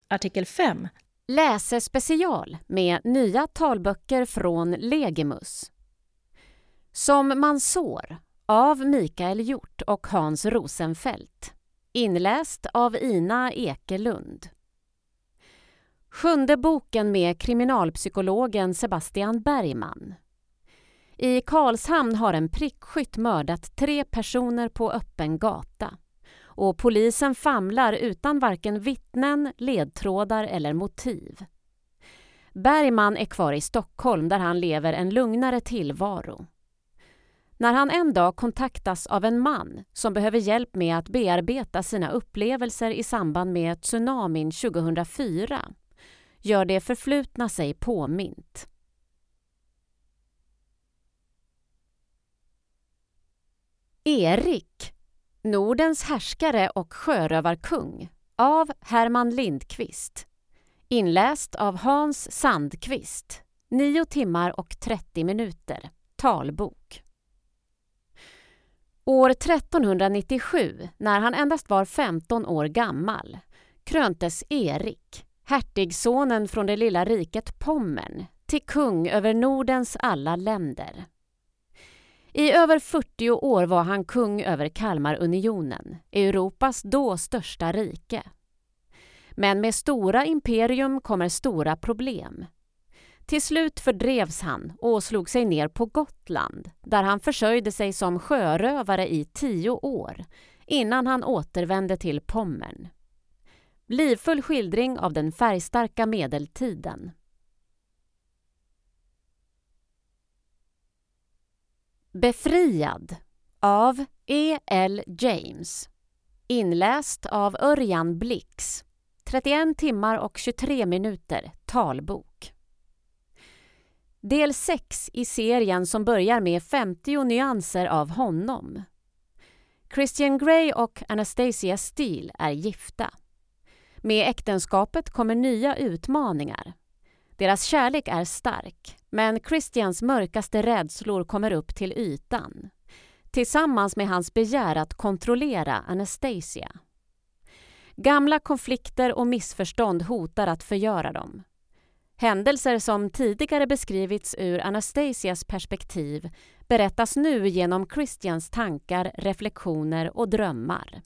Artikel 5. Läsespecial med nya talböcker från Legimus. Som man sår av Mikael Hjort och Hans Rosenfeldt. Inläst av Ina Ekelund. 7:e boken med kriminalpsykologen Sebastian Bergman. I Karlshamn har en prickskytt mördat 3 personer på öppen gata. Och polisen famlar utan varken vittnen, ledtrådar eller motiv. Bergman är kvar i Stockholm där han lever en lugnare tillvaro. När han en dag kontaktas av en man som behöver hjälp med att bearbeta sina upplevelser i samband med tsunamin 2004, gör det förflutna sig påmint. Erik, Nordens härskare och sjörövarkung, av Herman Lindqvist. Inläst av Hans Sandqvist. 9 timmar och 30 minuter. Talbok. År 1397, när han endast var 15 år gammal, kröntes Erik, hertigsonen från det lilla riket Pommern, till kung över Nordens alla länder. I över 40 år var han kung över Kalmarunionen, Europas då största rike. Men med stora imperium kommer stora problem. Till slut fördrevs han och slog sig ner på Gotland, där han försörjde sig som sjörövare i 10 år, innan han återvände till Pommern. Livfull skildring av den färgstarka medeltiden. Befriad av E.L. James. Inläst av Örjan Blix. 31 timmar och 23 minuter. Talbok. Del 6 i serien som börjar med 50 nyanser av honom. Christian Grey och Anastasia Steele är gifta. Med äktenskapet kommer nya utmaningar. Deras kärlek är stark, men Christians mörkaste rädslor kommer upp till ytan. Tillsammans med hans begär att kontrollera Anastasia. Gamla konflikter och missförstånd hotar att förgöra dem. Händelser som tidigare beskrivits ur Anastasias perspektiv berättas nu genom Christians tankar, reflektioner och drömmar.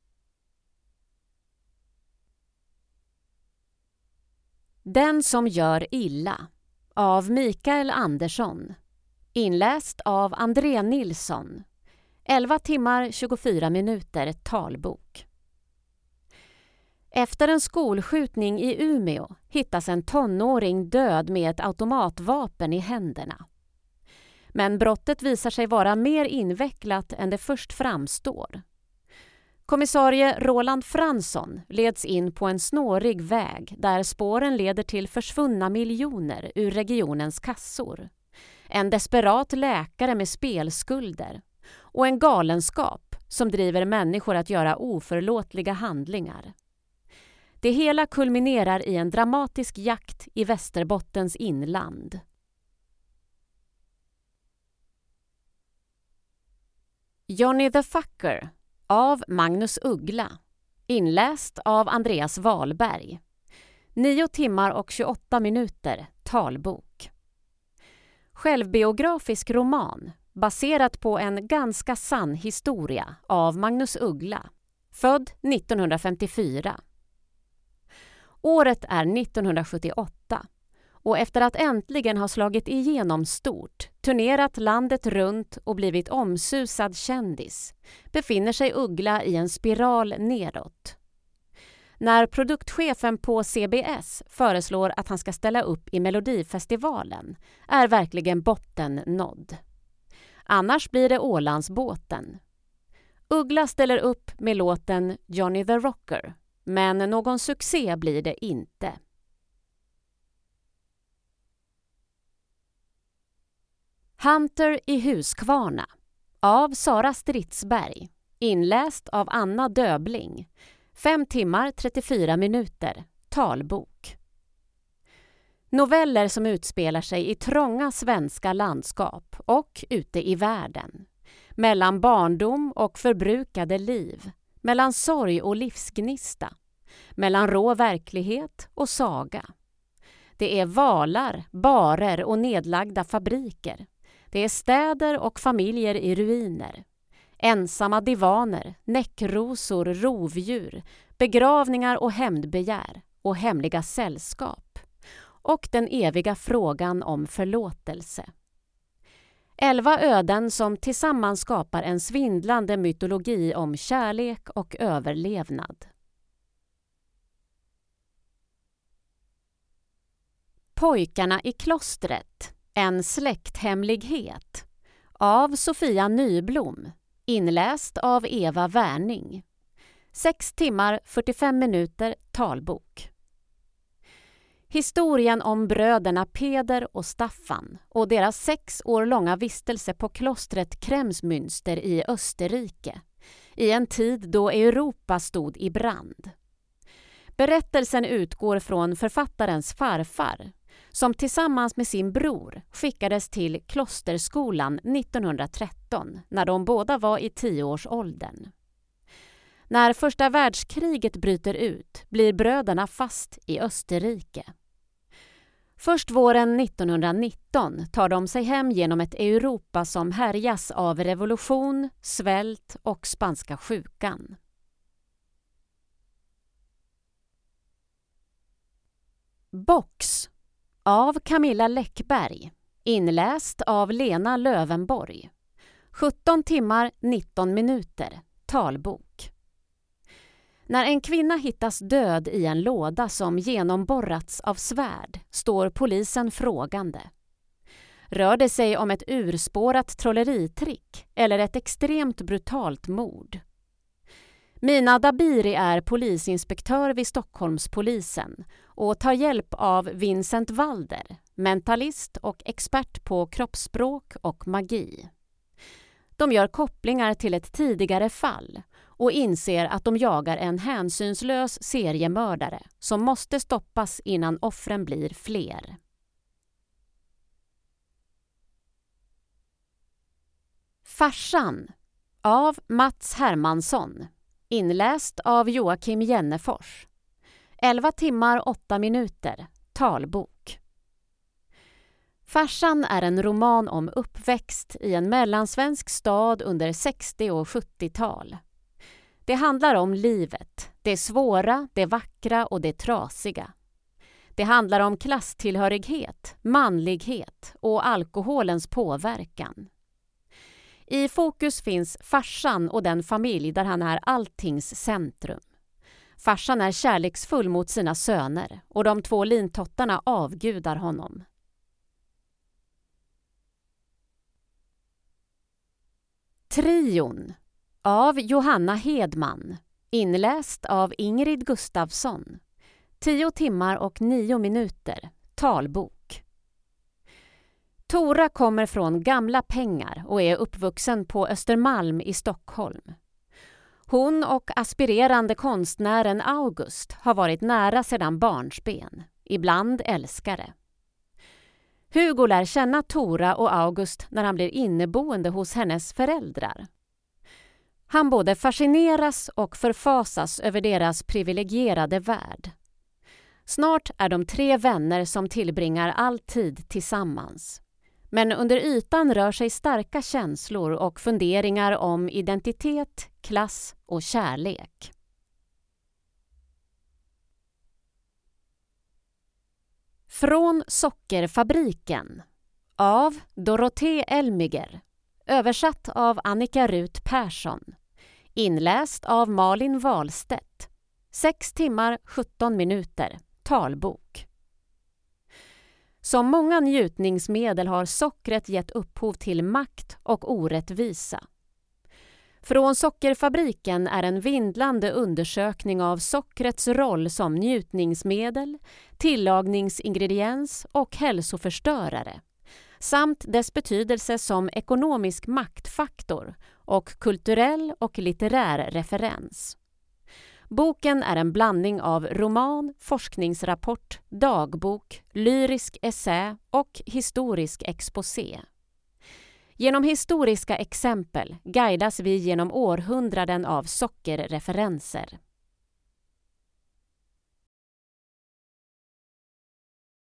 Den som gör illa av Mikael Andersson. Inläst av André Nilsson. 11 timmar 24 minuter. Talbok. Efter en skolskjutning i Umeå hittas en tonåring död med ett automatvapen i händerna. Men brottet visar sig vara mer invecklat än det först framstår. Kommissarie Roland Fransson leds in på en snårig väg där spåren leder till försvunna miljoner ur regionens kassor. En desperat läkare med spelskulder och en galenskap som driver människor att göra oförlåtliga handlingar. Det hela kulminerar i en dramatisk jakt i Västerbottens inland. Johnny the Fucker av Magnus Uggla. Inläst av Andreas Wahlberg. 9 timmar och 28 minuter. Talbok. Självbiografisk roman baserat på en ganska sann historia av Magnus Uggla. Född 1954. Året är 1978 och efter att äntligen ha slagit igenom stort, turnerat landet runt och blivit omsusad kändis, befinner sig Uggla i en spiral nedåt. När produktchefen på CBS föreslår att han ska ställa upp i Melodifestivalen är verkligen botten nådd. Annars blir det Ålandsbåten. Uggla ställer upp med låten Johnny the Rocker, men någon succé blir det inte. Hunter i Huskvarna av Sara Stridsberg. Inläst av Anna Döbling. 5 timmar 34 minuter. Talbok. Noveller som utspelar sig i trånga svenska landskap och ute i världen. Mellan barndom och förbrukade liv. Mellan sorg och livsgnista. mellan rå verklighet och saga. Det är valar, barer och nedlagda fabriker. Det är städer och familjer i ruiner. Ensamma divaner, näckrosor, rovdjur, begravningar och hämndbegär och hemliga sällskap. Och den eviga frågan om förlåtelse. 11 öden som tillsammans skapar en svindlande mytologi om kärlek och överlevnad. Pojkarna i klostret, en släkthemlighet av Sofia Nyblom, inläst av Eva Wärning. 6 timmar 45 minuter talbok. Historien om bröderna Peder och Staffan och deras 6 år långa vistelse på klostret Kremsmünster i Österrike i en tid då Europa stod i brand. Berättelsen utgår från författarens farfar som tillsammans med sin bror skickades till klosterskolan 1913 när de båda var i 10-årsåldern. När första världskriget bryter ut blir bröderna fast i Österrike. Först våren 1919 tar de sig hem genom ett Europa som härjas av revolution, svält och spanska sjukan. Box av Camilla Läckberg, inläst av Lena Lövenborg. 17 timmar 19 minuter talbok. När en kvinna hittas död i en låda som genomborrats av svärd står polisen frågande. Rör det sig om ett urspårat trolleritrick eller ett extremt brutalt mord? Mina Dabiri är polisinspektör vid Stockholmspolisen och tar hjälp av Vincent Walder, mentalist och expert på kroppsspråk och magi. De gör kopplingar till ett tidigare fall och inser att de jagar en hänsynslös seriemördare som måste stoppas innan offren blir fler. Farsan av Mats Hermansson, inläst av Joakim Jennefors. 11 timmar 8 minuter talbok. Farsan är en roman om uppväxt i en mellansvensk stad under 60- och 70-tal. Det handlar om livet, det svåra, det vackra och det trasiga. Det handlar om klasstillhörighet, manlighet och alkoholens påverkan. I fokus finns farsan och den familj där han är alltings centrum. Farsan är kärleksfull mot sina söner och de 2 lintottarna avgudar honom. Trion av Johanna Hedman, inläst av Ingrid Gustafsson. 10 timmar och 9 minuter talbok. Tora kommer från gamla pengar och är uppvuxen på Östermalm i Stockholm. Hon och aspirerande konstnären August har varit nära sedan barnsben, ibland älskare. Hugo lär känna Tora och August när han blir inneboende hos hennes föräldrar. Han både fascineras och förfasas över deras privilegierade värld. Snart är de 3 vänner som tillbringar all tid tillsammans. Men under ytan rör sig starka känslor och funderingar om identitet, klass och kärlek. Från sockerfabriken av Dorothée Elmiger, översatt av Annika Rut Persson, inläst av Malin Wahlstedt. 6 timmar 17 minuter talbok. Som många njutningsmedel har sockret gett upphov till makt och orättvisa. Från sockerfabriken är en vindlande undersökning av sockrets roll som njutningsmedel, tillagningsingrediens och hälsoförstörare, samt dess betydelse som ekonomisk maktfaktor och kulturell och litterär referens. Boken är en blandning av roman, forskningsrapport, dagbok, lyrisk essä och historisk exposé. Genom historiska exempel guidas vi genom århundraden av sockerreferenser.